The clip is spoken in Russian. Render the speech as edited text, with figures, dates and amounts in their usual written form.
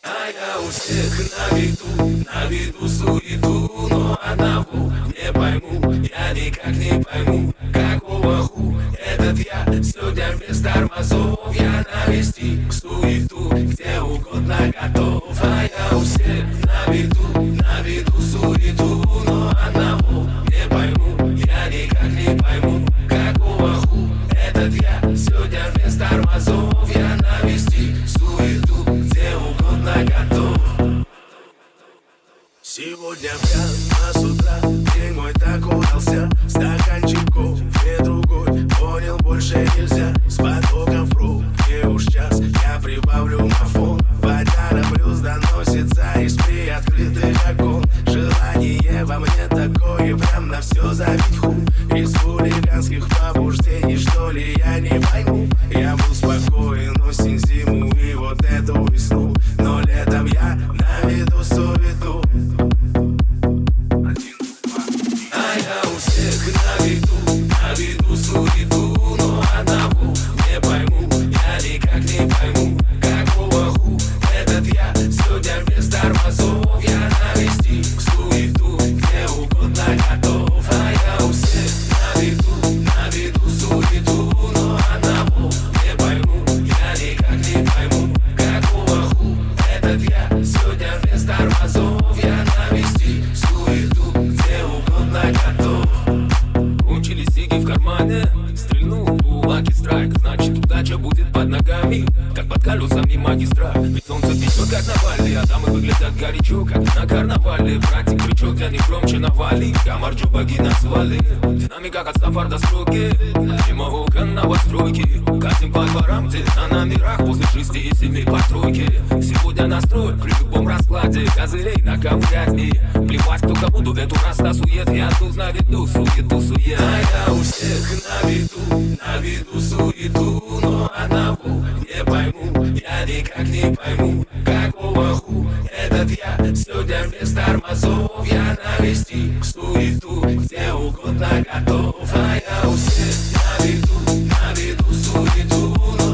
А я у всех на виду суету, но одного не пойму, я никак не пойму, какого ху этот я сегодня без тормозов, я навести суету, где угодно готов. А я у всех на виду суету, но одного не пойму, я никак не пойму, какого ху этот я сегодня без тормозов, я навести суету, где угодно готов. Сегодня прямо с утра день мой так удался, стаканчиков две другой, понял, больше нельзя. С потоком в руке уж час, я прибавлю мафон, водяра плюс доносится из приоткрытых окон. Желание во мне такое, прям на все забить ху. Из хулиганских побуждений, что ли, я не пойму. Я был спокоен осень, зиму и вот эту весну, но летом я на виду суету. А я у всех на виду суету, но одного не пойму, я никак не пойму, какого ху этот я сегодня без тормозов, я навести суету, где угодно готов. А я у всех на виду суету, но одного не пойму, я никак не пойму, какого ху этот я сегодня без тормозов, я навести суету, где угодно готов. Кончились сиги в кармане, стрельнул лаки страйк, значит удача будет под ногами, как под колесами магистраль. Ведь солнце печет как на Бали, а дамы выглядят горячо, как на карнавале. Братик крючок для них громче навали, Камарджу боги назвали. Динамика от Стафар до строки, мимо окон новостройки, катим по дворам, где на номерах после 6 и 7 постройки. Сегодня настрой при любом раскладе, козырей накомлять и плевать, кто кому эту раз на сует. Я тут на виду суету сует. А я у всех на виду суету, но одного не пойму, я никак не пойму, какого ху этот я сегодня без тормозов, я навести суету, где угодно готов. А я у всех на виду суету, но